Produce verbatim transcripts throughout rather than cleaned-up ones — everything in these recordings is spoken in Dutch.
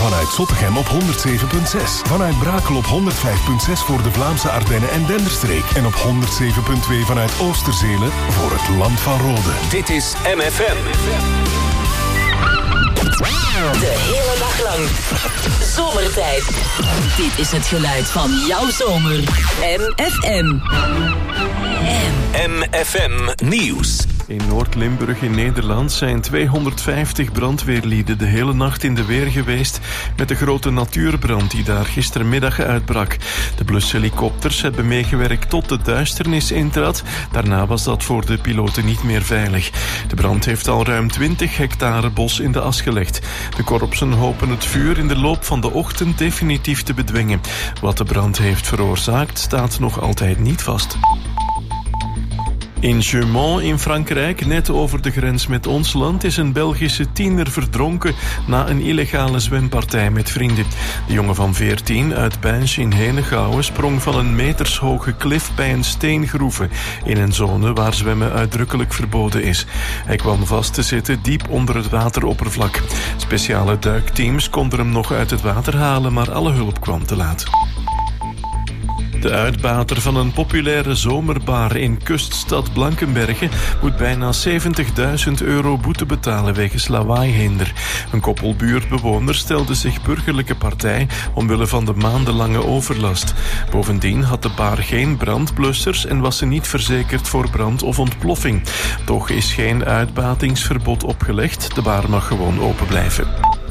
Vanuit Zottegem op honderd zeven komma zes. Vanuit Brakel op honderd vijf komma zes voor de Vlaamse Ardennen en Denderstreek. En op honderd zeven komma twee vanuit Oosterzelen voor het Land van Rode. Dit is M F M. De hele dag lang. Zomertijd. Dit is het geluid van jouw zomer. M F M. M F M Nieuws. In Noord-Limburg in Nederland zijn tweehonderdvijftig brandweerlieden de hele nacht in de weer geweest met de grote natuurbrand die daar gistermiddag uitbrak. De blushelikopters hebben meegewerkt tot de duisternis intrad. Daarna was dat voor de piloten niet meer veilig. De brand heeft al ruim twintig hectare bos in de as gelegd. De korpsen hopen het vuur in de loop van de ochtend definitief te bedwingen. Wat de brand heeft veroorzaakt staat nog altijd niet vast. In Jeumont in Frankrijk, net over de grens met ons land, is een Belgische tiener verdronken na een illegale zwempartij met vrienden. De jongen van veertien uit Binche in Henegouwen sprong van een metershoge klif bij een steengroeve in een zone waar zwemmen uitdrukkelijk verboden is. Hij kwam vast te zitten diep onder het wateroppervlak. Speciale duikteams konden hem nog uit het water halen, maar alle hulp kwam te laat. De uitbater van een populaire zomerbar in kuststad Blankenberge moet bijna zeventigduizend euro boete betalen wegens lawaaihinder. Een koppel buurtbewoners stelde zich burgerlijke partij omwille van de maandenlange overlast. Bovendien had de bar geen brandblussers en was ze niet verzekerd voor brand of ontploffing. Toch is geen uitbatingsverbod opgelegd. De bar mag gewoon open blijven.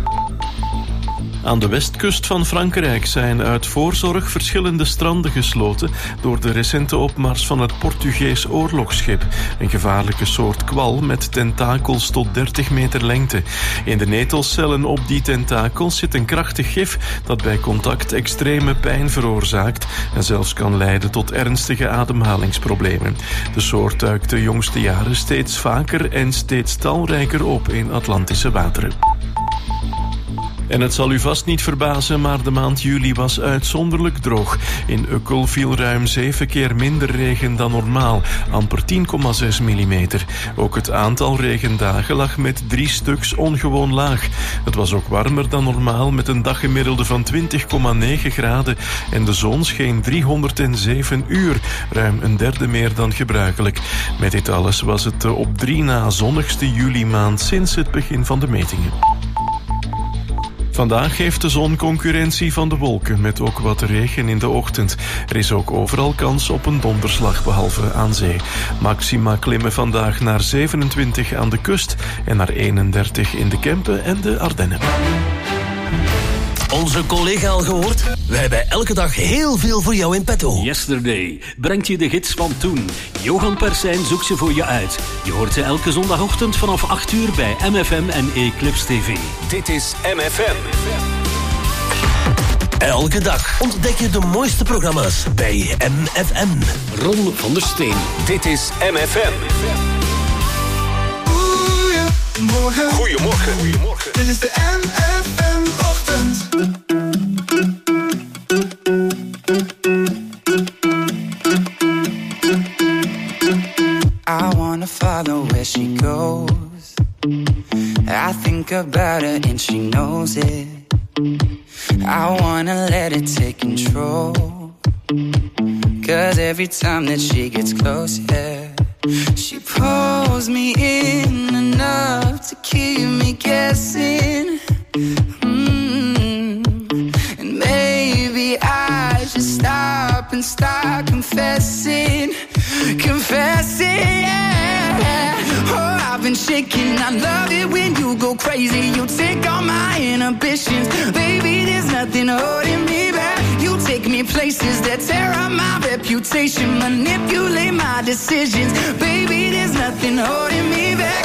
Aan de westkust van Frankrijk zijn uit voorzorg verschillende stranden gesloten door de recente opmars van het Portugees oorlogsschip. Een gevaarlijke soort kwal met tentakels tot dertig meter lengte. In de netelcellen op die tentakels zit een krachtig gif dat bij contact extreme pijn veroorzaakt en zelfs kan leiden tot ernstige ademhalingsproblemen. De soort duikt de jongste jaren steeds vaker en steeds talrijker op in Atlantische wateren. En het zal u vast niet verbazen, maar de maand juli was uitzonderlijk droog. In Ukkel viel ruim zeven keer minder regen dan normaal, amper tien komma zes millimeter. Ook het aantal regendagen lag met drie stuks ongewoon laag. Het was ook warmer dan normaal met een daggemiddelde van twintig komma negen graden en de zon scheen driehonderdzeven uur, ruim een derde meer dan gebruikelijk. Met dit alles was het de op drie na zonnigste juli-maand sinds het begin van de metingen. Vandaag geeft de zon concurrentie van de wolken, met ook wat regen in de ochtend. Er is ook overal kans op een donderslag, behalve aan zee. Maxima klimmen vandaag naar zevenentwintig aan de kust en naar eenendertig in de Kempen en de Ardennen. Onze collega al gehoord? We hebben elke dag heel veel voor jou in petto. Yesterday brengt je de gids van toen. Johan Persijn zoekt ze voor je uit. Je hoort ze elke zondagochtend vanaf acht uur bij M F M en Eclipse T V. Dit is M F M. Elke dag ontdek je de mooiste programma's bij M F M. Ron van der Steen. Dit is M F M. Goedemorgen. Goedemorgen. Goedemorgen. Dit is de M F M-ochtend. I wanna follow where she goes. I think about her and she knows it. I wanna let it take control. Cause every time that she gets close, yeah, she pulls me in enough to keep me guessing. Mm. And maybe I should stop and start confessing. Confessing, yeah. Oh, I've been shaking. I love it when you go crazy. You take all my inhibitions. Baby, there's nothing holding me back. You take me places that tear up my reputation. Manipulate my decisions. Baby, there's nothing holding me back.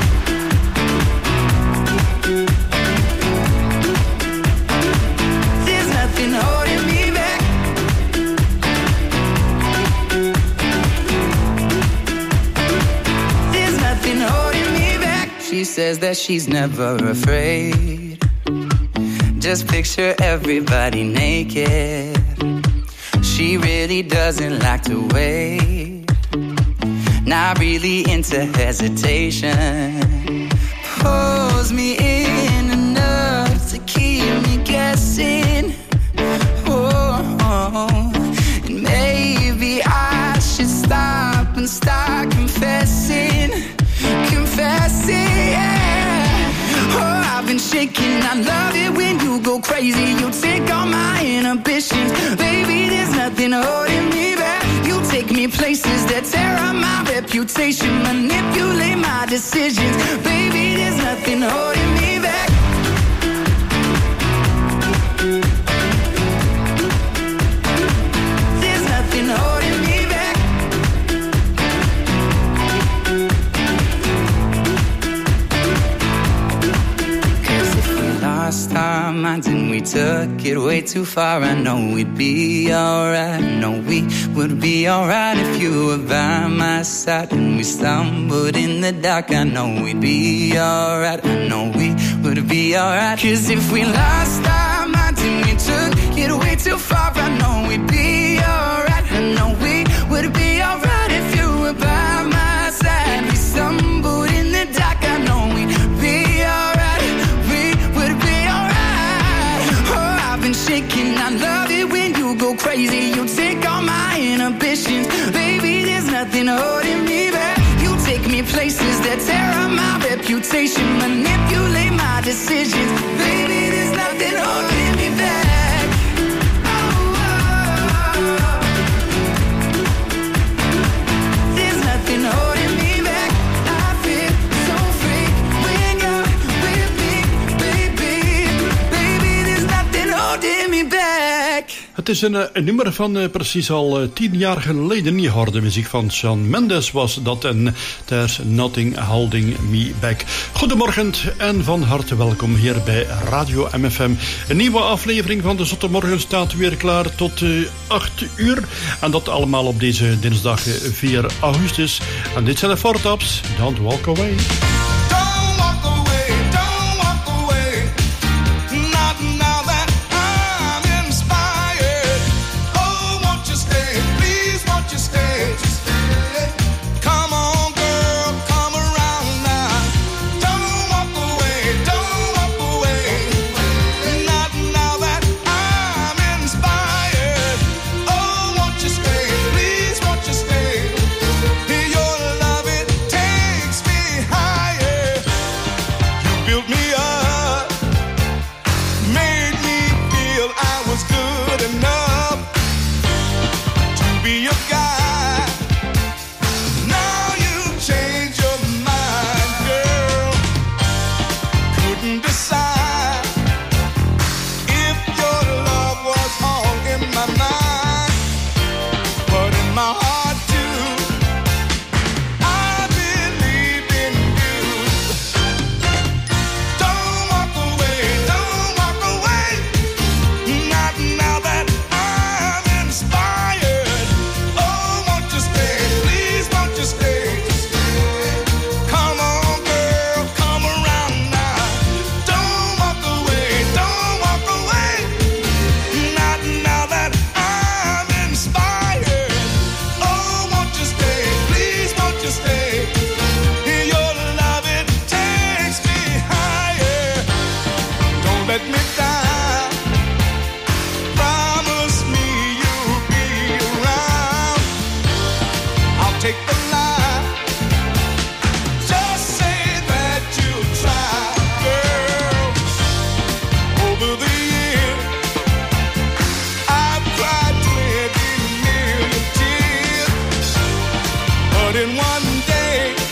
There's nothing holding me back. There's nothing holding me back. She says that she's never afraid. Just picture everybody naked. She really doesn't like to wait. Not really into hesitation. Pulls me in enough to keep me been shaking. I love it when you go crazy. You take all my inhibitions. Baby, there's nothing holding me back. You take me places that tear up my reputation. Manipulate my decisions. Baby, there's nothing holding me back. There's nothing holding me back. Cause if we lost our minds and we took it way too far, I know we'd be alright. I know we would be alright if you were by my side. And we stumbled in the dark, I know we'd be alright. I know we would be alright. Cause if we lost our minds and we took it way too far, I know we'd be alright. I know we would be alright if you were by my side. We stumbled in the dark, I know we'd be alright. We would be alright. Oh, I've been shaking. I love it when you go crazy. You take all my inhibitions. Baby, there's nothing holding me back. You take me places that tear up my reputation. Manipulate my decisions. Baby, there's nothing holding me back. Oh, oh, oh. There's nothing holding me back. I feel so free when you're with me, baby. Baby, there's nothing holding me back. Het is een, een nummer van uh, precies al uh, tien jaar geleden. Je hoorde de muziek van Shawn Mendes was dat en There's Nothing Holding Me Back. Goedemorgen en van harte welkom hier bij Radio M F M. Een nieuwe aflevering van de Zottermorgen staat weer klaar tot uh, acht uur. En dat allemaal op deze dinsdag uh, vier augustus. En dit zijn de Four Tops. Don't Walk Away.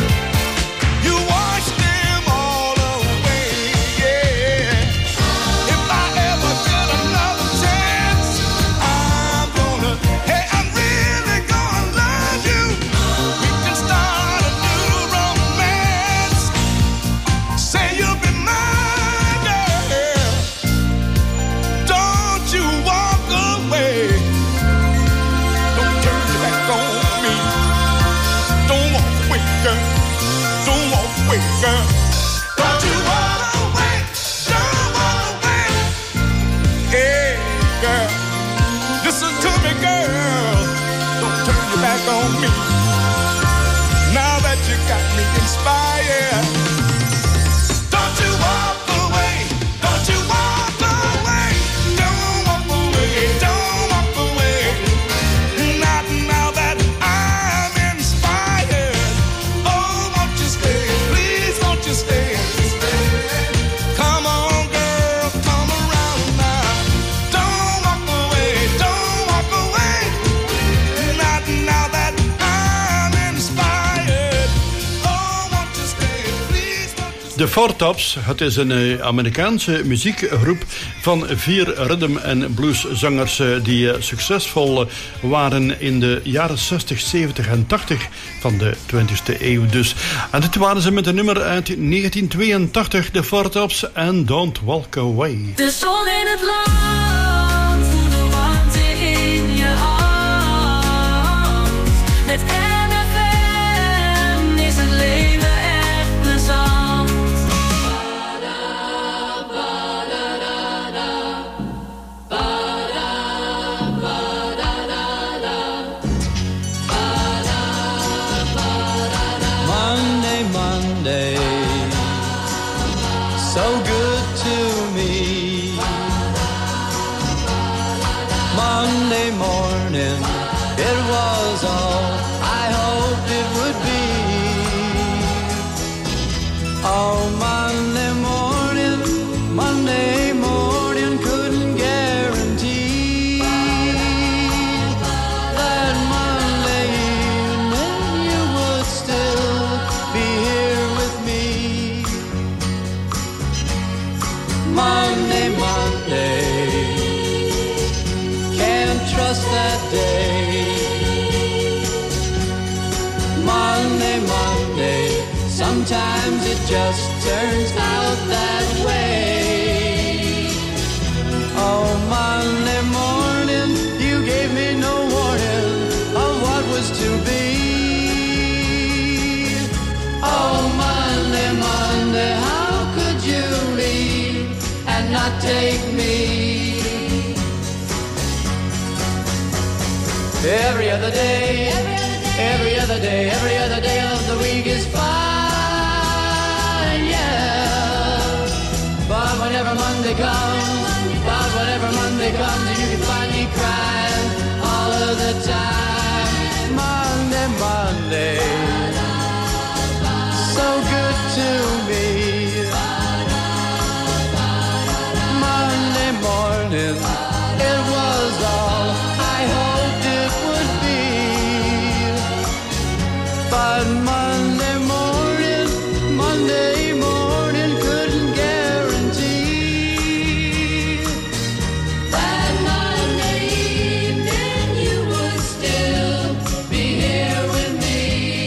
If De Four Tops, het is een uh, Amerikaanse muziekgroep van vier rhythm- en blueszangers uh, die uh, succesvol uh, waren in de jaren zestig, zeventig en tachtig van de twintigste eeuw dus. En dit waren ze met een nummer uit negentien tweeëntachtig, de Four Tops en Don't Walk Away. De zon in het land, voel de warmte in je hand. Met M F M is het leven echt plezant. Monday, Monday, so good to me. Monday morning, it was all I hoped it would be. Oh, Monday morning, Monday morning, couldn't guarantee that Monday evening you would still be here with me. Monday, Monday, can't trust that day. Monday, Monday, sometimes it just turns out that way. Oh, Monday morning, you gave me no warning of what was to be. Oh, Monday, Monday, how could you leave and not take me? Every other day, every other day, every other day of the week is fine, yeah. But whenever Monday comes, but whenever Monday comes, you can find me crying all of the time. Monday, Monday, so good to me. Monday morning, it was all I hoped it would be. But Monday morning, Monday morning couldn't guarantee that Monday evening you would still be here with me.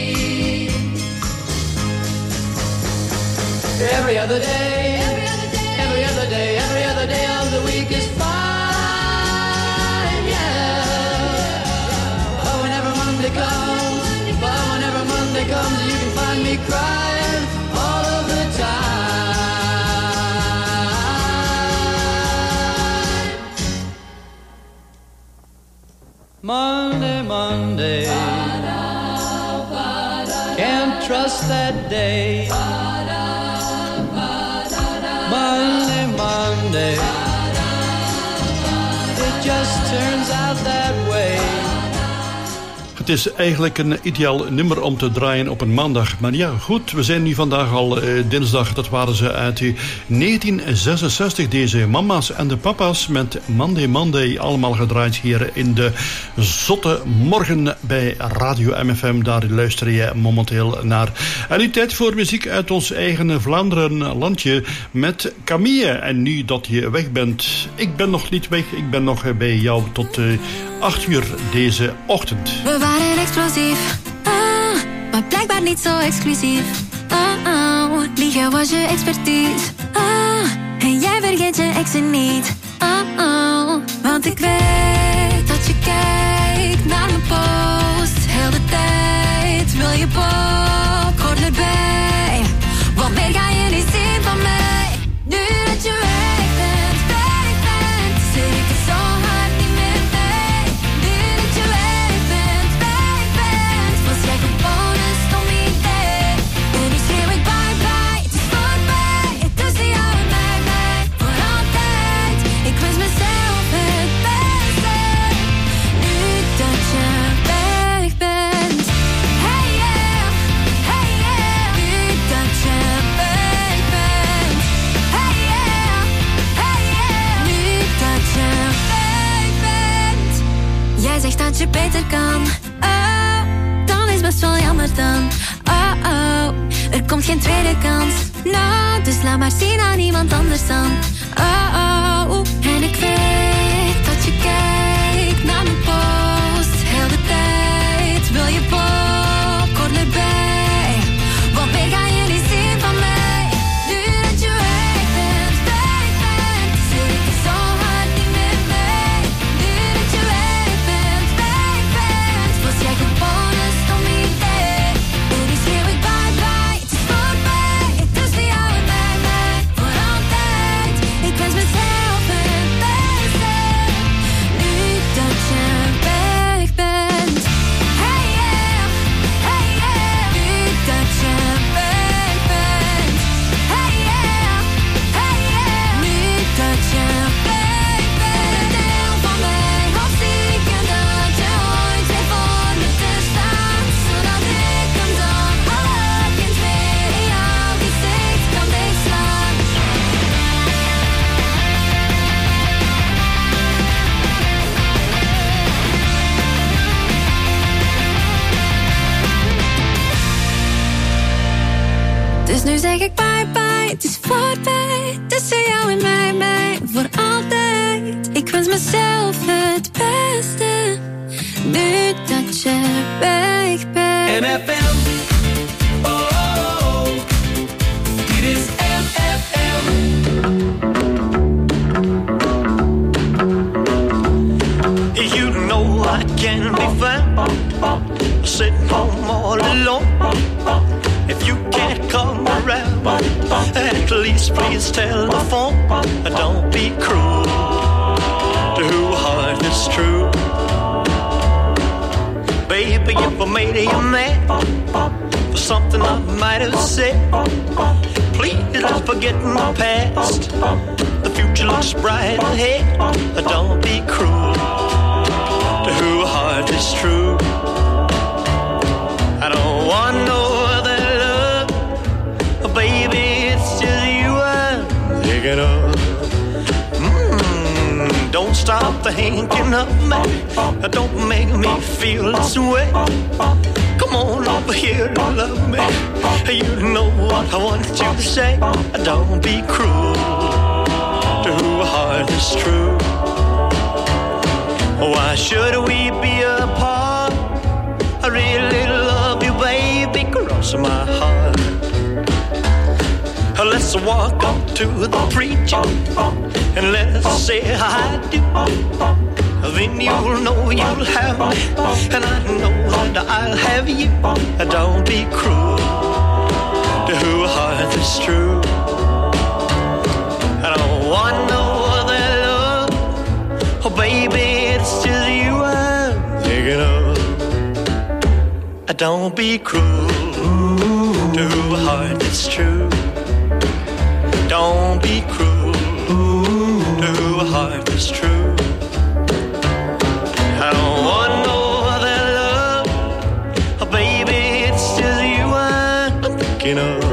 Every other day, every other day, every other day, every other day of the week is fine, yeah. But whenever Monday comes, but whenever Monday comes, you can find me crying all of the time. Monday, Monday, can't trust that day. Monday, Monday, it just turns out that way. Het is eigenlijk een ideaal nummer om te draaien op een maandag. Maar ja, goed, we zijn nu vandaag al uh, dinsdag. Dat waren ze uit negentien zesenzestig. Deze mama's en de papa's met Monday Monday. Allemaal gedraaid hier in de zotte morgen bij Radio M F M. Daar luister je momenteel naar. En nu tijd voor muziek uit ons eigen Vlaanderen landje met Camille. En nu dat je weg bent, ik ben nog niet weg. Ik ben nog bij jou tot uh, acht uur deze ochtend. We waren explosief, ah, maar blijkbaar niet zo exclusief. Oh, oh, liegen was je expertise. Ah, en jij vergeet je exen niet. Oh, oh, want ik weet dat je kijkt naar mijn post. Heel de tijd wil je popcorn erbij. Want meer ga je niet zien van mij. Nu dat je weg bent, weg bent, zit ik er zo hard niet meer mee. Nu dat je weg bent, weg bent, was jij gewoon een stom idee. En nu schreeuw ik bye bye, het is voorbij. Tussen jou en mij, mij, voor altijd. Ik wens mezelf het beste. Nu dat je weg bent. Hey yeah, hey yeah. Nu dat je weg bent. Hey yeah, hey yeah. Nu dat je weg bent. Jij zegt dat je beter kan. Oh, dan is best wel jammer dan. Oh oh, er komt geen tweede kans. Nou, dus laat maar zien aan iemand anders dan. Oh, oh, oh. En ik weet dat je kijkt naar mijn post. Heel de tijd wil je popcorn erbij. Want meer ga je niet zien van mij. Nu dat je weg bent, weg bent, zit ik zo hard niet meer mee. Nu dat je weg bent, weg bent, was jij gewoon een stom idee. En ik schreeuw ik bye bye, het is voorbij. Tussen jou en mij, mij, voor altijd. Ik wens mezelf het beste. Nu dat je weg bent. Hey yeah, hey yeah. Nu dat je weg bent. Hey yeah, hey yeah. Nu dat je weg bent. Deel van mij, hoop stiekem dat je ooit weer voor me te staan. Zodat ik hem dan alle kind weer in jouw gezicht kan wegslaan. Dus nu zeg ik bye bye, het is voorbij. Tussen jou en mij, mij, voor altijd. Ik wens mezelf het beste. Nu dat je weg bent. M F M. Oh, oh, oh. Dit is M F M. You know I can't be found sitting home all alone. If you can't come around, at least please tell the phone. Don't be cruel to who heart is true. Baby, if I made you mad for something I might have said, please let's forget my past. The future looks bright ahead. Don't be cruel to who heart is true. I don't want no other love, baby, it's just you I'm thinking of. Mm, don't stop thinking of me, don't make me feel this way. Come on over here and love me, you know what I want you to say. Don't be cruel to who heart is true. Why should we be apart? I really love you, baby, cross my heart. Let's walk up to the preacher and let's say I do. Then you'll know you'll have me, and I know that I'll have you. Don't be cruel to who heart is true. I don't want no other love, oh baby, it's just you I'm thinking of. Don't be cruel to who heart is true. Don't be cruel to who heart is true. I don't want no other love, oh baby, it's just you I'm thinking of.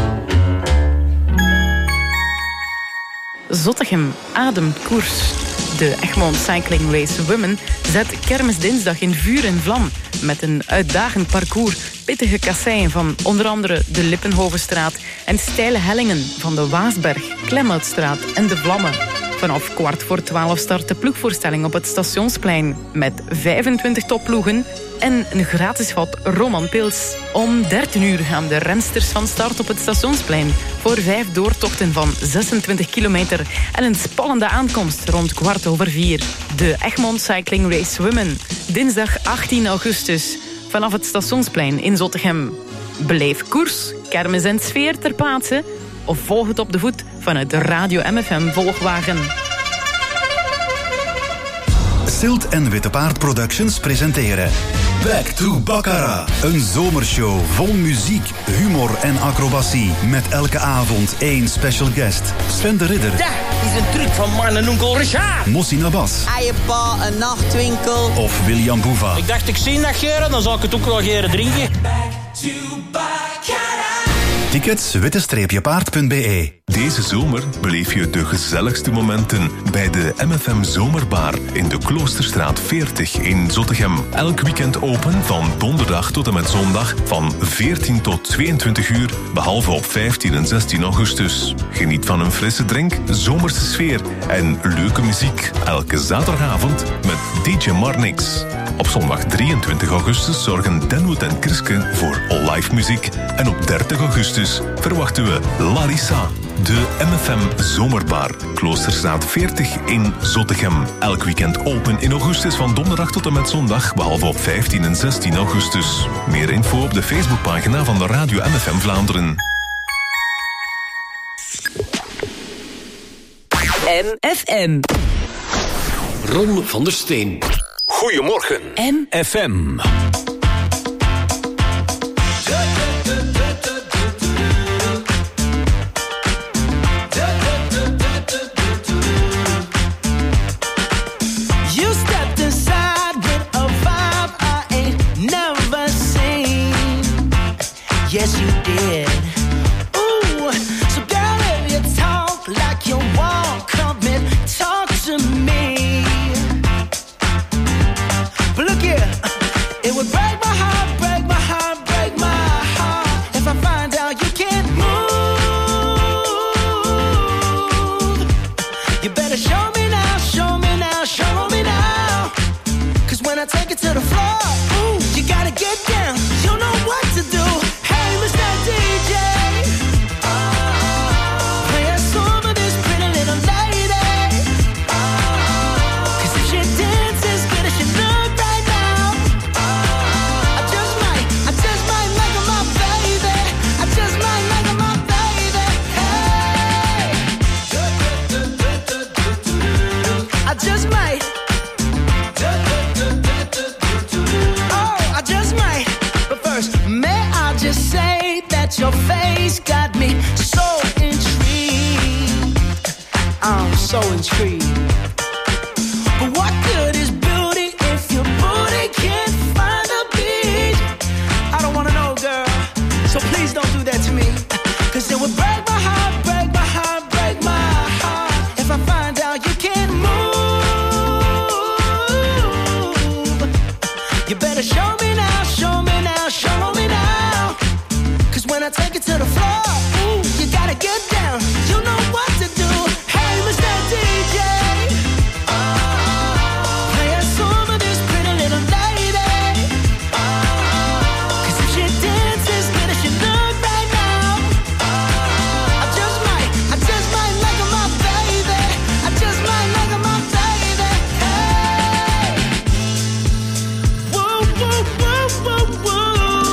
Zottegem ademt koers. De Egmond Cycling Race Women zet kermisdinsdag in vuur en vlam met een uitdagend parcours, pittige kasseien van onder andere de Lippenhovenstraat en steile hellingen van de Waasberg, Klemhoutstraat en de Vlammen. Vanaf kwart voor twaalf start de ploegvoorstelling op het Stationsplein met vijfentwintig topploegen en een gratis vat Romanpils. Om dertien uur gaan de rensters van start op het Stationsplein voor vijf doortochten van zesentwintig kilometer en een spannende aankomst rond kwart over vier. De Egmond Cycling Race Women, dinsdag achttien augustus, vanaf het Stationsplein in Zottegem. Beleef koers, kermis en sfeer ter plaatse of volg het op de voet vanuit de Radio M F M Volgwagen. Silt en Witte Paard Productions presenteren Back to Baccarat. Een zomershow vol muziek, humor en acrobatie. Met elke avond één special guest. Sven de Ridder. Dat is een truc van man en onkel Richard. Mossi Nabas. Eiepa, een nachtwinkel. Of William Boeva. Ik dacht, ik zie dat geren, dan zou ik het ook wel geren drinken. Back to Baccarat. Tickets witte-paard punt b e. Deze zomer beleef je de gezelligste momenten bij de M F M Zomerbar in de Kloosterstraat veertig in Zottegem. Elk weekend open van donderdag tot en met zondag van veertien tot tweeëntwintig uur, behalve op vijftien en zestien augustus. Geniet van een frisse drink, zomerse sfeer en leuke muziek. Elke zaterdagavond met D J Marnix. Op zondag drieëntwintig augustus zorgen Denwood en Kriske voor live muziek. En op dertig augustus verwachten we Larissa. De M F M Zomerbar, Kloosterstraat veertig in Zottegem. Elk weekend open in augustus van donderdag tot en met zondag, behalve op vijftien en zestien augustus. Meer info op de Facebookpagina van de Radio M F M Vlaanderen. M F M. Ron van der Steen. Goedemorgen. M F M. You stepped inside with a vibe I ain't never seen. Yes, you did. Ooh, so girl, if you talk like you walk, come and talk to me. But look here, it would break my heart, break my heart, break my heart if I find out you can't move. You better show me now, show me now, show me now. Cause when I take it to the floor, ooh, you gotta get down. You know what to do. Hey, Mister D J, play a song for this pretty little lady. Cause if she dances good as she look right now, I just might, I just might make her my baby. I just might make her my baby. Hey, I just might. Oh, I just might. But first, may I just say that your face got me so intrigued. I'm so intrigued. But what good is beauty if your booty can't find a beat? I don't wanna know, girl. So please don't do that to me. Cause it would break my heart, break my heart, break my heart if I find out you can't move. You better show me now, show me now, show me now. Cause when I take it to the floor, ooh, you gotta get down. You know what to do. Hey, Mister D J, play a song for this pretty little lady. Cause if she dances good as she look right now, I just might, I just might make her my baby. I just might make her my baby. Hey, whoa, whoa, whoa, whoa, whoa.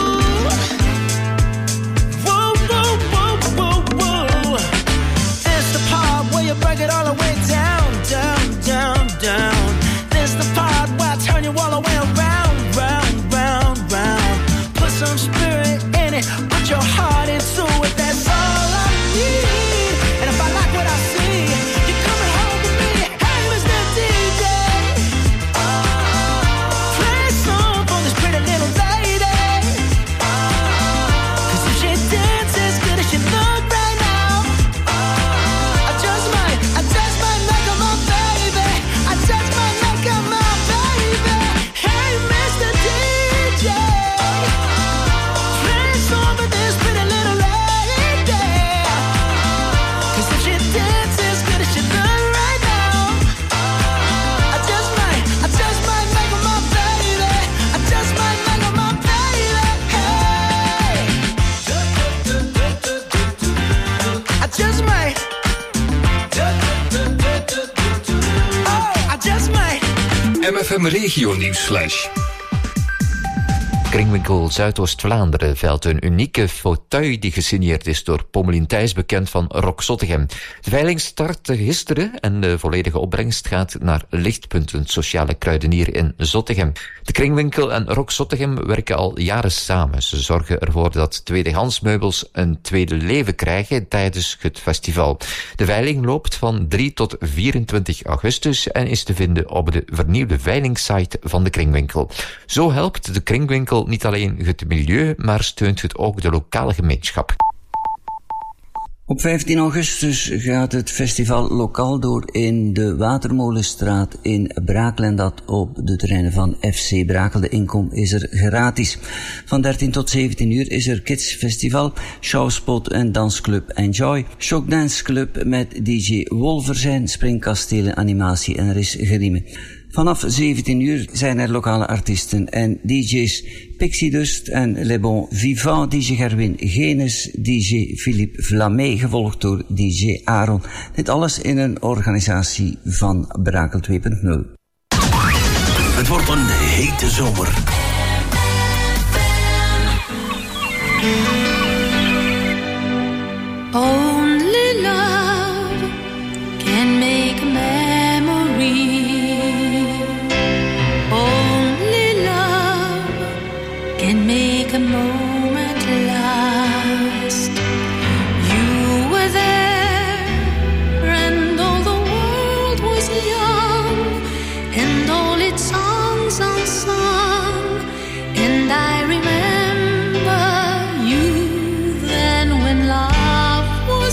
Whoa, whoa, whoa, whoa, whoa. It's the part where you break it all the way down, down, down, down. This the part where I turn you all the way around, round, round, round. Put some spirit in it, put your heart into it. That's all I need. And if I like what I see, you're coming home with me. Hey, Mister D J, play a song for this pretty little lady. Cause if she dances good as she look right now, I just might, I just might make her my baby. I just might make her my baby. Hey, Mister D J, play a song for this pretty little lady. Cause if she dances good as she look right now, I just might, I just might make her my baby. I just might make her my baby. Hey, I just might. Oh, I just might. M F M Regio Nieuwsflash. Kringwinkel Zuidoost-Vlaanderen veilt een unieke fauteuil die gesigneerd is door Pommelien Thijs, bekend van Rock Zottegem. De veiling startte gisteren en de volledige opbrengst gaat naar Lichtpunt, een sociale kruidenier in Zottegem. De Kringwinkel en Rock Zottegem werken al jaren samen. Ze zorgen ervoor dat tweedehandsmeubels een tweede leven krijgen tijdens het festival. De veiling loopt van drie tot vierentwintig augustus en is te vinden op de vernieuwde veilingssite van de Kringwinkel. Zo helpt de Kringwinkel niet alleen het milieu, maar steunt het ook de lokale gemeenschap. Op vijftien augustus gaat het festival lokaal door in de Watermolenstraat in Brakel en dat op de terreinen van F C Brakel. De inkom is er gratis. Van dertien tot zeventien uur is er Kids Festival, Showspot en dansclub Enjoy, Shock Dance Club met D J Wolverzijn, springkastelen, animatie en er is geriemen. Vanaf zeventien uur zijn er lokale artiesten en D J's Pixie Dust en Le Bon Vivant, D J Gerwin Genes, D J Philippe Vlamé, gevolgd door D J Aaron. Dit alles in een organisatie van Brakel twee punt nul. Het wordt een hete zomer. Only love can make a memory. Only love can make a moment last. You were there, and all the world was young, and all its songs unsung, and I remember you then when love was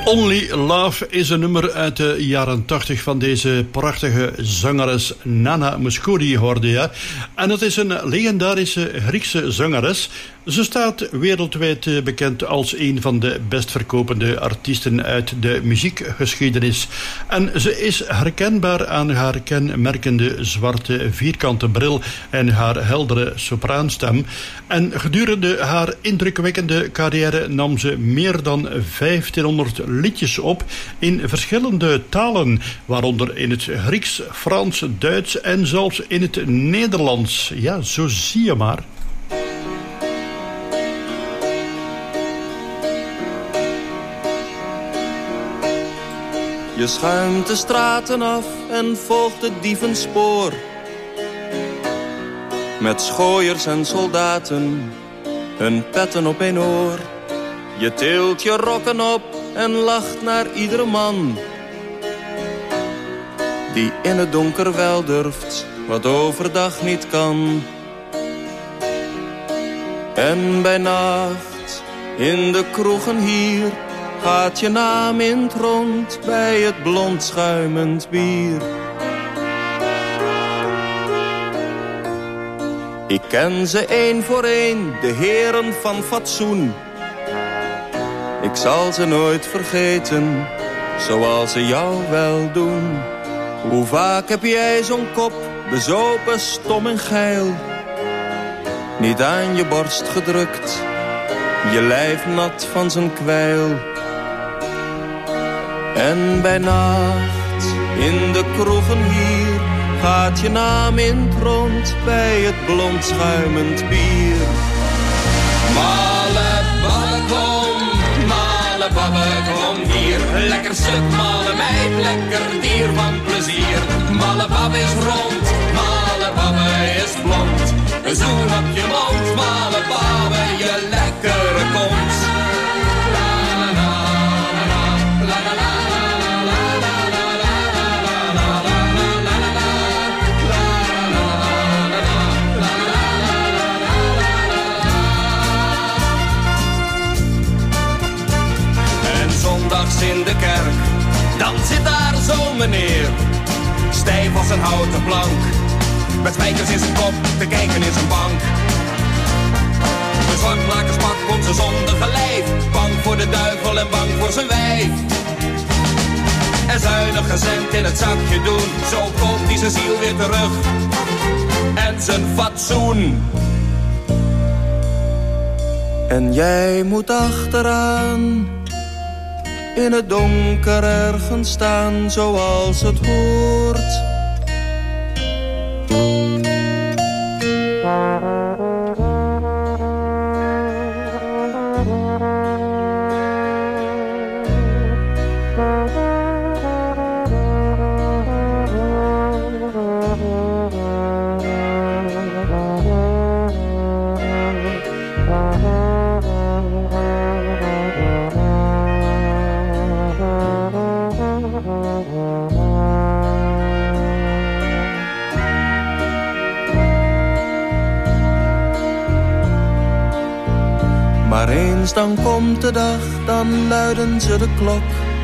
Only Love is een nummer uit de jaren tachtig van deze prachtige zangeres Nana Mouskouri, hoorde je. En het is een legendarische Griekse zangeres. Ze staat wereldwijd bekend als een van de best verkopende artiesten uit de muziekgeschiedenis. En ze is herkenbaar aan haar kenmerkende zwarte vierkante bril en haar heldere sopraanstem. En gedurende haar indrukwekkende carrière nam ze meer dan vijftienhonderd liedjes op in verschillende talen, waaronder in het Grieks, Frans, Duits en zelfs in het Nederlands. Ja, zo zie je maar. Je schuimt de straten af en volgt het dievenspoor. Met schooiers en soldaten, hun petten op één oor. Je tilt je rokken op en lacht naar iedere man die in het donker wel durft, wat overdag niet kan. En bij nacht, in de kroegen hier, gaat je naam in het rond bij het blond schuimend bier. Ik ken ze één voor één, de heren van fatsoen. Ik zal ze nooit vergeten, zoals ze jou wel doen. Hoe vaak heb jij zo'n kop, bezopen, stom en geil, niet aan je borst gedrukt, je lijf nat van zijn kwijl. En bij nacht, in de kroegen hier, gaat je naam in het rond bij het blond schuimend bier. Malle babbe kom, malle babbe kom hier. Lekker stuk malle meid, lekker dier van plezier. Malle babbe is rond, malle babbe is blond. Een zoen op je mond, malle babbe, je lekkere kont. In de kerk, dan zit daar zo'n meneer, stijf als een houten plank, met spijkers in zijn kop, te kijken in zijn bank. De zwartmakerspak komt zijn zondige lijf, bang voor de duivel en bang voor zijn wijf. En zuinig een cent in het zakje doen, zo koopt hij zijn ziel weer terug en zijn fatsoen. En jij moet achteraan, in het donker ergens staan, zoals het hoort. Maar eens dan komt de dag, dan luiden ze de klok.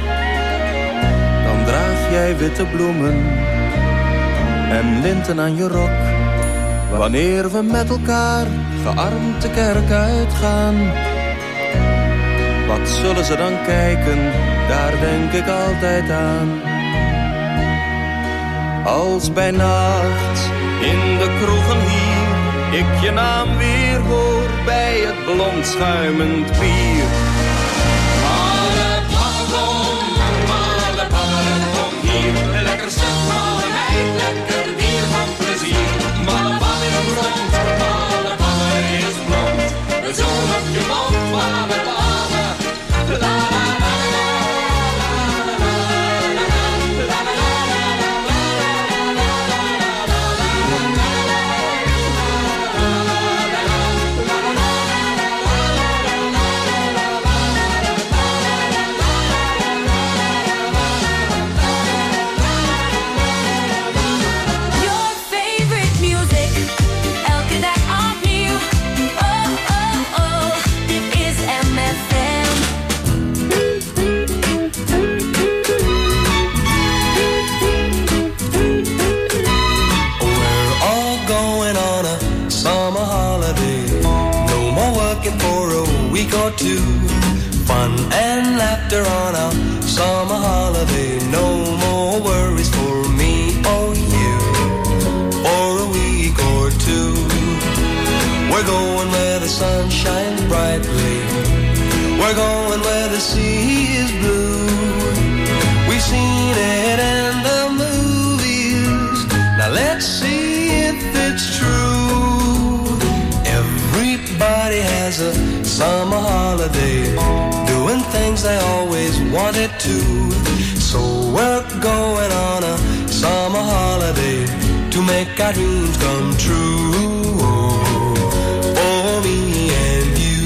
Dan draag jij witte bloemen en linten aan je rok. Wanneer we met elkaar gearmd de kerk uitgaan, wat zullen ze dan kijken, daar denk ik altijd aan. Als bij nacht in de kroegen hier ik je naam weer hoor bij het blond schuimend bier. Malle babbe kom, malle babbe kom hier. Lekker stuk malle meid, lekker dier van plezier. Malle babbe is rond, malle babbe is blond. Een zoen op je mond, malle babbe. La la la. winter on our summer holiday. No more worries for me or you for a week or two. We're going where the sun shines brightly. We're going where the sea is blue. We've seen it in the movies. Now let's see if it's true. Everybody has a summer holiday, doing things they always wanted to. So we're going on a summer holiday to make our dreams come true. For me and you.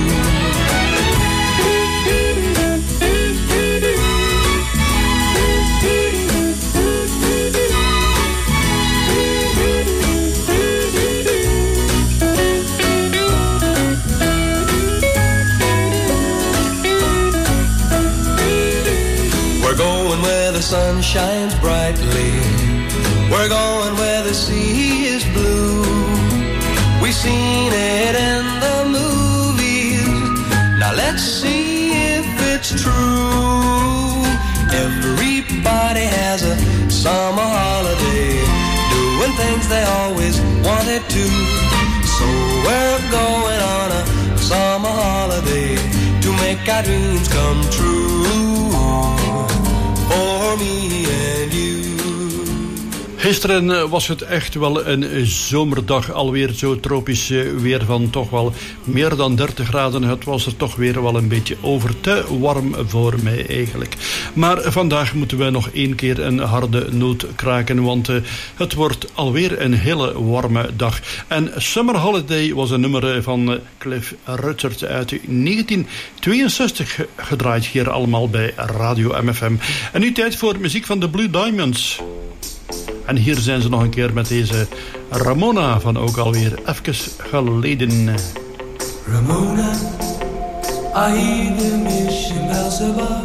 We're going where the sun shines brightly. We're going where the sea is blue. We've seen it in the movies. Now let's see if it's true. Everybody has a summer holiday, doing things they always wanted to. So we're going on a summer holiday to make our dreams come true. For me and you. Gisteren was het echt wel een zomerdag, alweer zo tropisch weer van toch wel meer dan dertig graden. Het was er toch weer wel een beetje over te warm voor mij eigenlijk. Maar vandaag moeten we nog één keer een harde noot kraken, want uh, het wordt alweer een hele warme dag. En Summer Holiday was een nummer van Cliff Richard uit negentien tweeënzestig, gedraaid hier allemaal bij Radio M F M. En nu tijd voor muziek van de Blue Diamonds. En hier zijn ze nog een keer met deze Ramona van ook alweer even geleden. Ramona, I hear the mission bells above.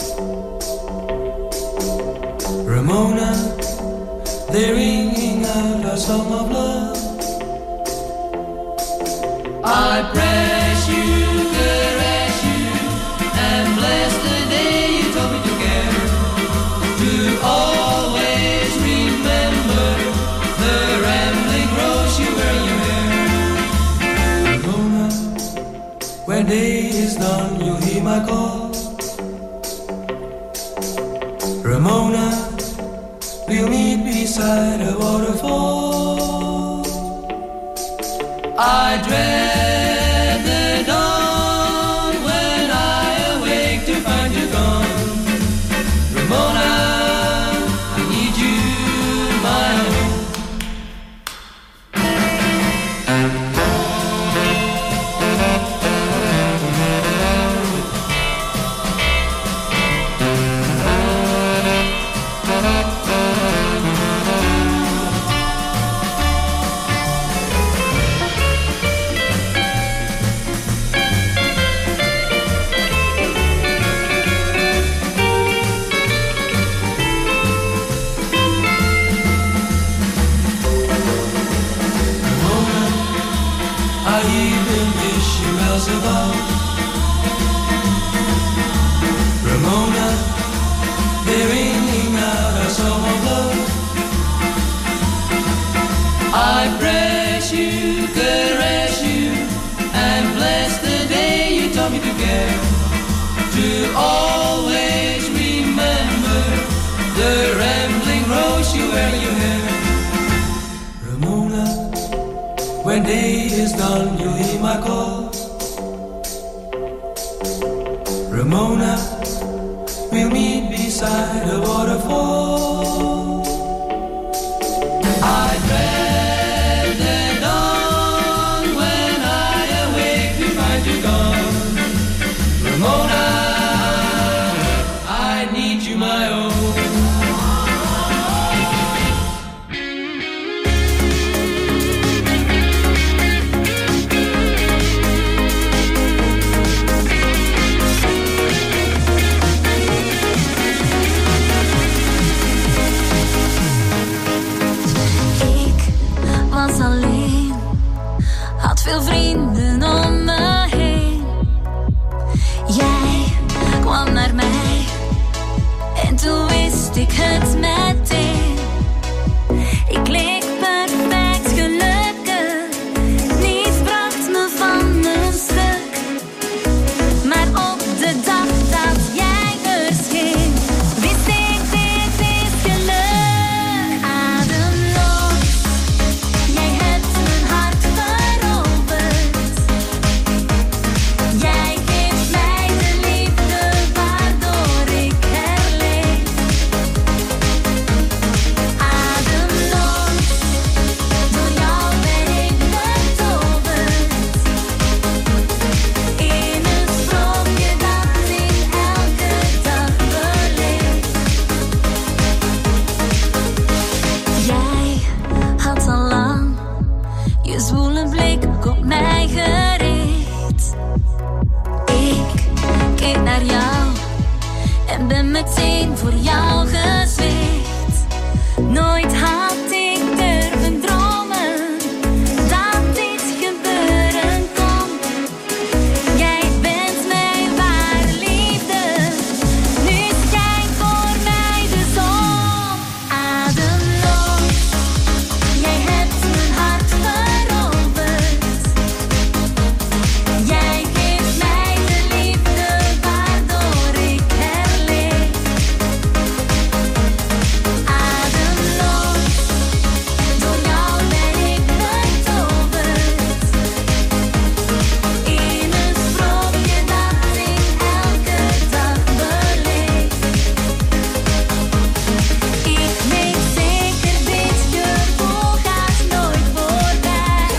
Ramona, they're ringing out our song of love. I press you, caress you, and bless the day you told me to care. To always remember the rambling rose you wear in your hair. Ramona, when day is done, you'll hear my call. Ramona, we'll meet beside a waterfall. I dread the dawn when I awake to find you gone. Ramona, I need you, my own. I hear the mission bells above. Ramona, they're ringing out our song of love. I press you, caress you, and bless the day you taught me to care. To always remember the rambling rose you wear in your hair. Ramona, when day is done, you'll hear my call. Ramona, we'll meet beside a waterfall. I dread the dawn when I awake to find you gone. Ramona, I need you, my own. en ben meteen voor jou gezwicht. Nooit had ik durven dromen dat dit gebeuren kon. Jij bent mijn ware liefde, nu schijnt voor mij de zon. Ademloos, jij hebt mijn hart veroverd. Jij geeft mij de liefde waardoor ik herleef. Ademloos, door jou ben ik betoverd. In een sprookje dat ik elke dag beleef. Ik weet zeker, dit gevoel gaat nooit voorbij.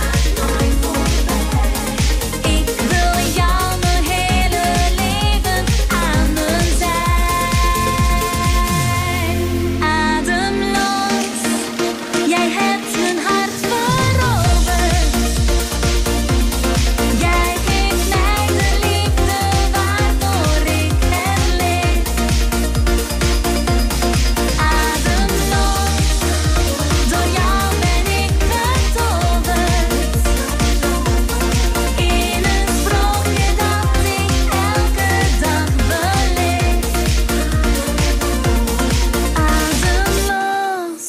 Ik wil jou mijn hele leven aan mijn zijn. Ademloos, jij hebt mijn hart veroverd. Jij geeft mij de liefde waardoor ik herleef. Ademloos, door jou ben ik betoverd. In een sprookje dat ik elke dag beleef. Ademloos.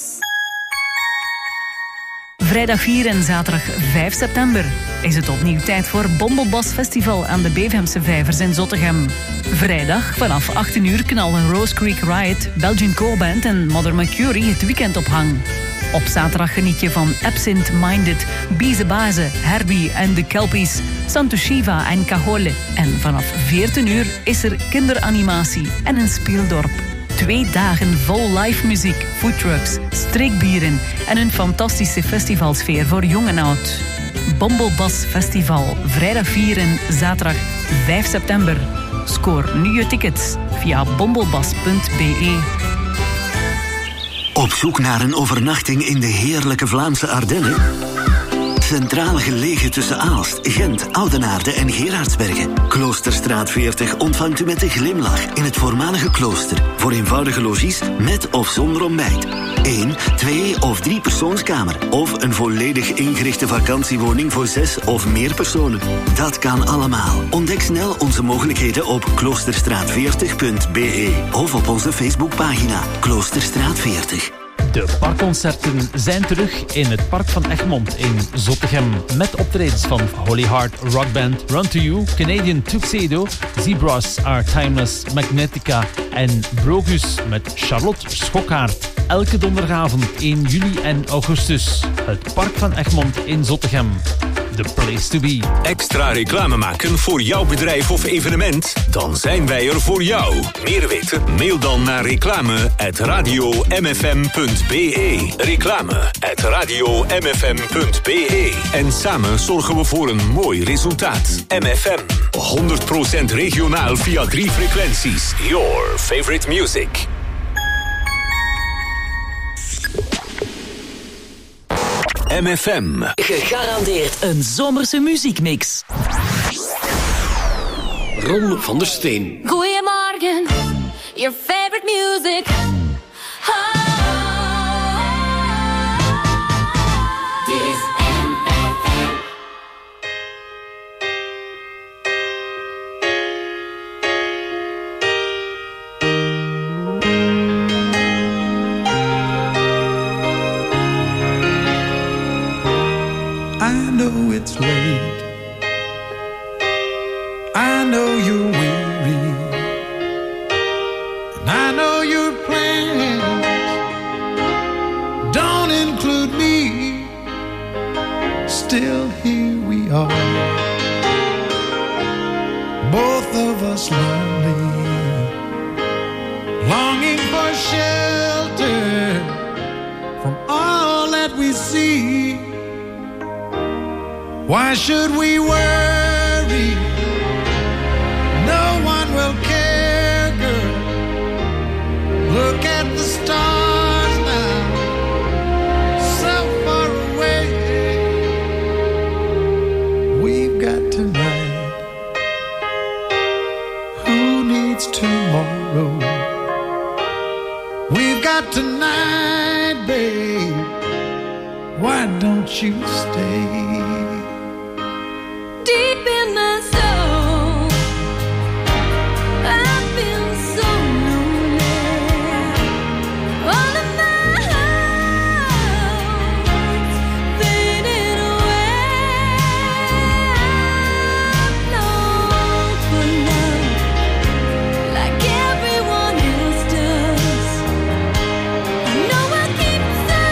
Vrijdag vier en zaterdag vijf september is het opnieuw tijd voor Bombelbas Festival aan de Beverhemse Vijvers in Zottegem. Vrijdag vanaf achttien uur knallen Rose Creek Riot, Belgian Core Band en Mother Mercury het weekend op hang. Op zaterdag geniet je van Absint Minded, Bize Baze, Herbie en de Kelpies, Santo Shiva en Cajole. En vanaf veertien uur is er kinderanimatie en een speeldorp. Twee dagen vol live muziek, foodtrucks, streekbieren en een fantastische festivalsfeer voor jong en oud. Bombelbas Festival, vrijdag vier en zaterdag vijf september. Scoor nu je tickets via bombelbas punt be. Op zoek naar een overnachting in de heerlijke Vlaamse Ardennen? Centraal gelegen tussen Aalst, Gent, Oudenaarde en Gerardsbergen. Kloosterstraat veertig ontvangt u met een glimlach in het voormalige klooster. Voor eenvoudige logies met of zonder ontbijt. Eén, twee of drie persoonskamer. Of een volledig ingerichte vakantiewoning voor zes of meer personen. Dat kan allemaal. Ontdek snel onze mogelijkheden op kloosterstraat veertig punt be of op onze Facebookpagina Kloosterstraat veertig. De parkconcerten zijn terug in het Park van Egmond in Zottegem. Met optredens van Holy Heart Rock Band, Run to You, Canadian Tuxedo, Zebras Are Timeless, Magnetica en Brogus met Charlotte Schokkaert. Elke donderdagavond in juli en augustus. Het Park van Egmond in Zottegem. The place to be. Extra reclame maken voor jouw bedrijf of evenement? Dan zijn wij er voor jou. Meer weten? Mail dan naar reclame at radio m f m punt be. Reclame at radio m f m punt be. En samen zorgen we voor een mooi resultaat. M F M. honderd procent regionaal via drie frequenties. Your favorite music. M F M. Gegarandeerd een zomerse muziekmix. Ron van der Steen. Goedemorgen, your favorite music. Oh. Dit is M F M. I know it's late. I know you're weary. And I know your plans don't include me. Still here we are, both of us lonely, longing for shelter from all that we see. Why should we worry? No one will care, girl. Look at the stars now, so far away. We've got tonight. Who needs tomorrow? got tonight, babe. Why don't you stay? Deep in my soul, I feel so lonely. All of my hopes fading away. I long for love like everyone else does. I know I keep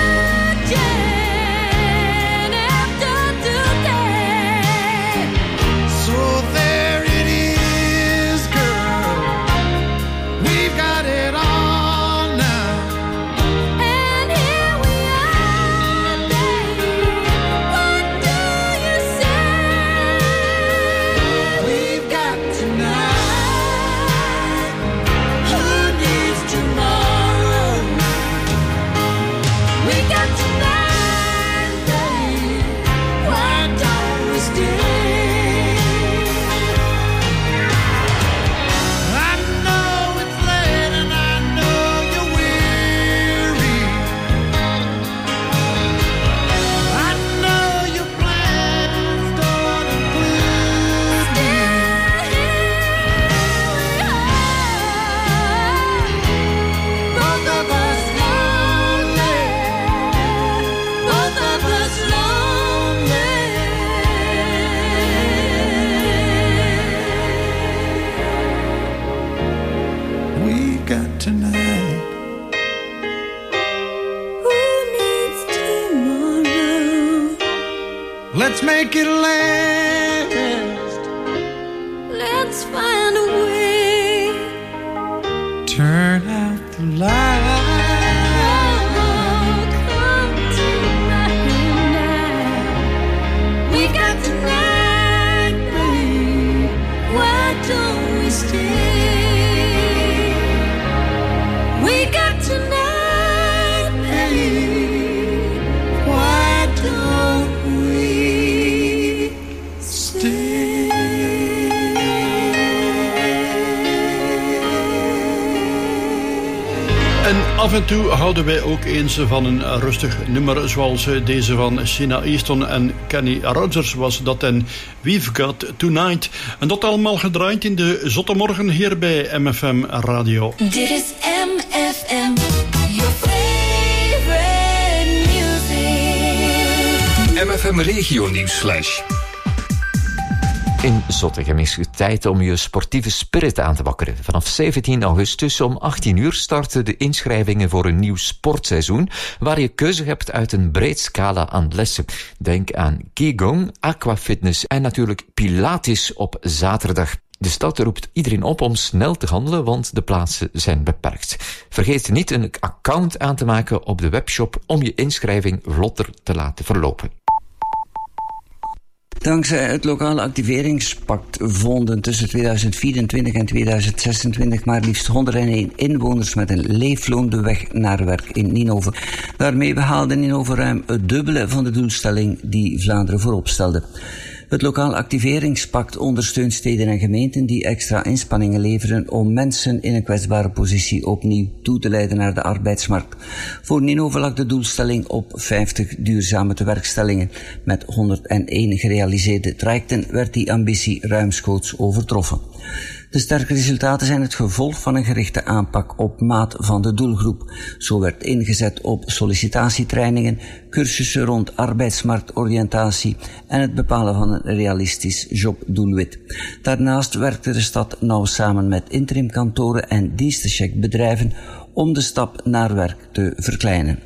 searching after today. So there it is, girl. We've got it all now. And here we are, babe. What do you say? We've got tonight. Who needs tomorrow? We got tonight, babe. Why don't we stay? I know it's late and I know you're weary. I know your plans don't include me. Both of us lonely. Both of us lonely. We've got tonight. Who needs tomorrow? Let's make it last. Let's find a way. Turn out the light. Oh, come tonight. We got tonight, babe. Why don't we stay? We got tonight, babe. Why don't we En af en toe houden wij ook eens van een rustig nummer, zoals deze van Sheena Easton en Kenny Rogers was dat en We've Got Tonight. En dat allemaal gedraaid in de zotte morgen hier bij M F M Radio. Dit is M F M, your favorite music. M F M Regio Nieuwsflash. In Zottegem is het tijd om je sportieve spirit aan te wakkeren. Vanaf zeventien augustus om achttien uur starten de inschrijvingen voor een nieuw sportseizoen, waar je keuze hebt uit een breed scala aan lessen. Denk aan Qigong, aquafitness en natuurlijk Pilates op zaterdag. De stad roept iedereen op om snel te handelen, want de plaatsen zijn beperkt. Vergeet niet een account aan te maken op de webshop om je inschrijving vlotter te laten verlopen. Dankzij het lokale activeringspact vonden tussen tweeduizend vierentwintig en tweeduizend zesentwintig maar liefst honderdéén inwoners met een leefloon de weg naar werk in Ninove. Daarmee behaalde Ninove ruim het dubbele van de doelstelling die Vlaanderen voorop stelde. Het lokaal activeringspact ondersteunt steden en gemeenten die extra inspanningen leveren om mensen in een kwetsbare positie opnieuw toe te leiden naar de arbeidsmarkt. Voor Ninove lag de doelstelling op vijftig duurzame tewerkstellingen. Met honderdéén gerealiseerde trajecten werd die ambitie ruimschoots overtroffen. De sterke resultaten zijn het gevolg van een gerichte aanpak op maat van de doelgroep. Zo werd ingezet op sollicitatietrainingen, cursussen rond arbeidsmarktoriëntatie en het bepalen van een realistisch jobdoelwit. Daarnaast werkte de stad nauw samen met interimkantoren en dienstencheckbedrijven om de stap naar werk te verkleinen.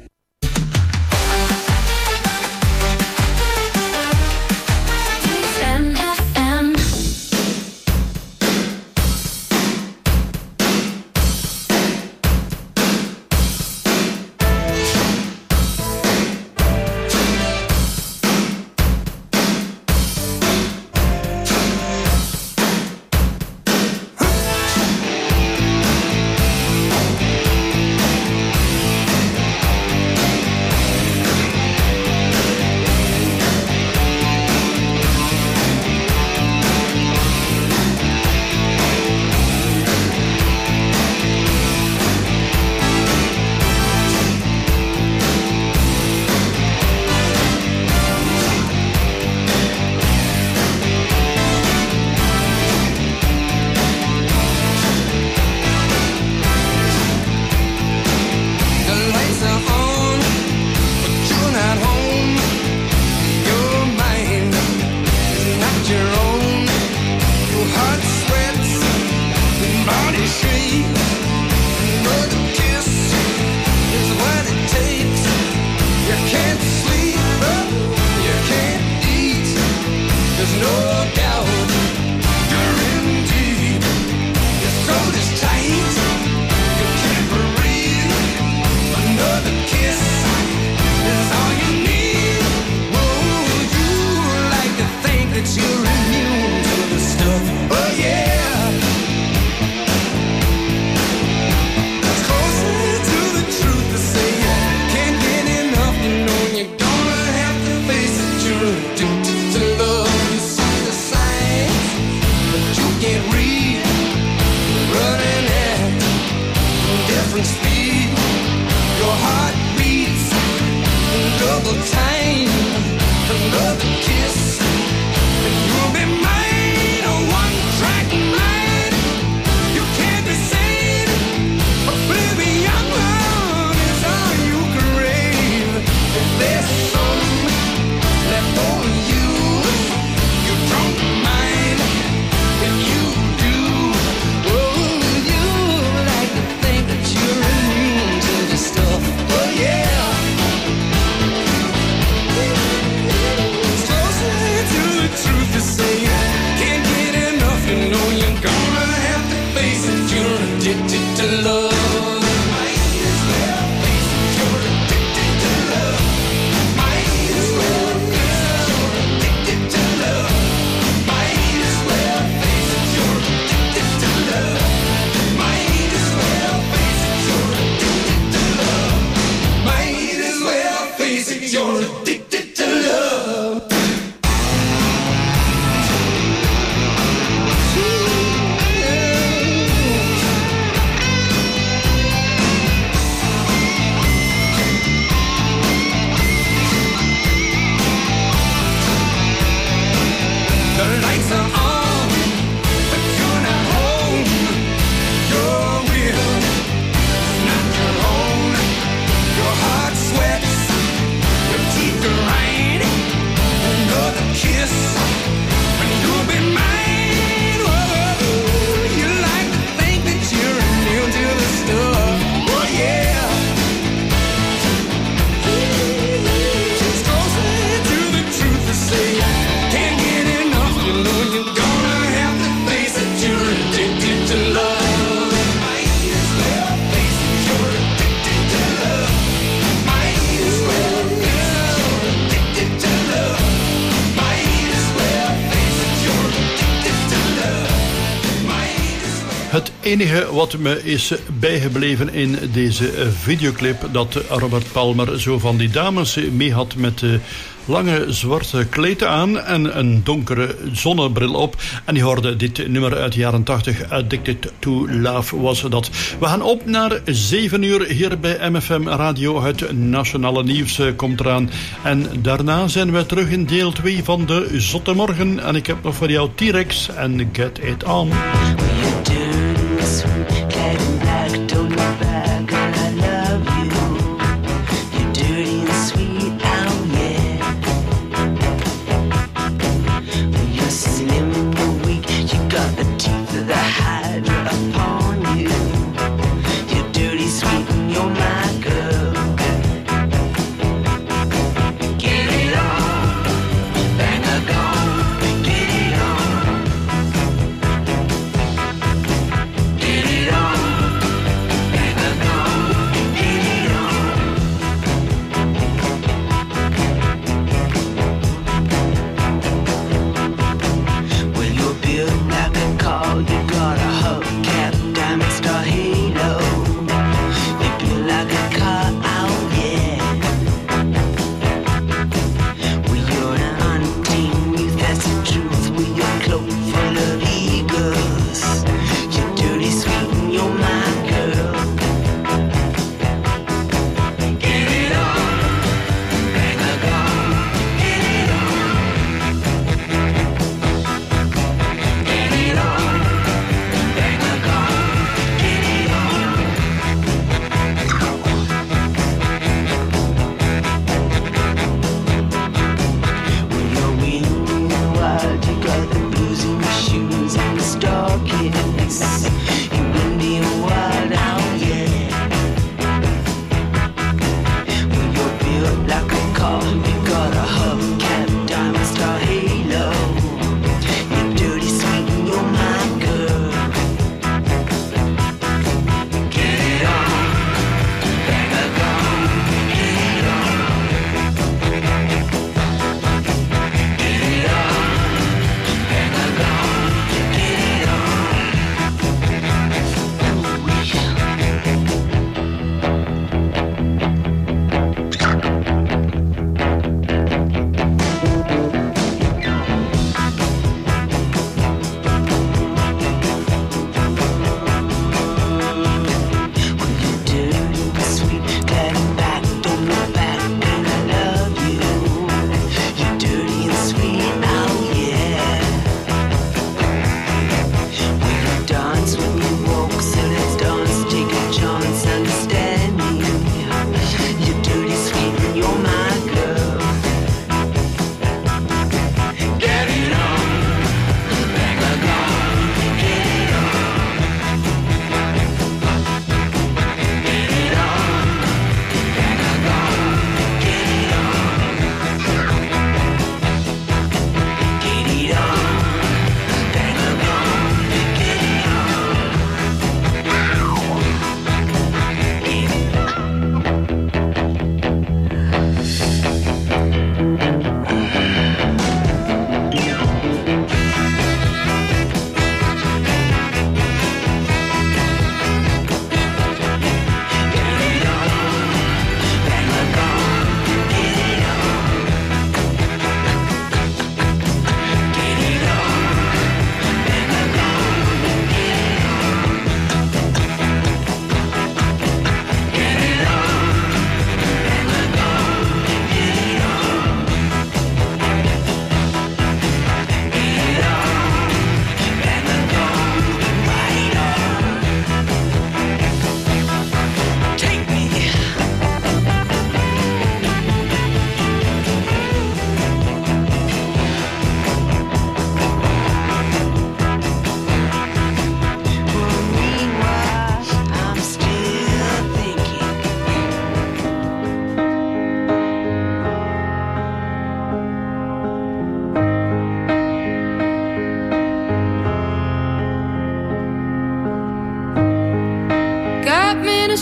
different speed. Your heart beats double time, another kiss, and you'll be mine, a one-track mind. You can't decide, but baby, young love is all you crave. If there's some left for you, you don't mind. If you do, oh, you like to think that you're immune to the stuff. Oh yeah. It's closer to the truth to say can't get enough. You know you're gonna have to face it. You're addicted to love. Might as well face it. You're addicted to love. Might as well face it. You're addicted to love. Might as well face it. You're addicted to love. Might as well face it. You're addicted to love. Might as well face it. You're addicted to love. The lights are on, but you're not home. Your will is not your own. Your heart sweats, your teeth grind. Another kiss, and you'll be mine. Whoa, you like to think that you're immune to the stuff. Oh yeah. It's closer to the truth to say can't get enough. You know you're gonna have to face it. You're addicted to love. Might as well face it. You're addicted to love. Might as well face it. You're addicted to love. Might as well face it. You're addicted to love. Might as well. Het enige wat me is bijgebleven in deze videoclip, dat Robert Palmer zo van die dames mee had met uh, lange zwarte kleden aan en een donkere zonnebril op. En die hoorde dit nummer uit de jaren tachtig, Addicted to Love was dat. We gaan op naar zeven uur hier bij M F M Radio. Het nationale nieuws uh, komt eraan. En daarna zijn we terug in deel twee van de Zotte Morgen. En ik heb nog voor jou T-Rex en Get It On. Get it on,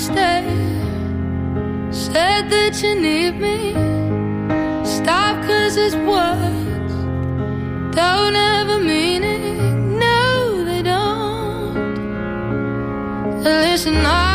stay. Said that you need me. Stop, cause it's words don't have a meaning. No, they don't. Listen, I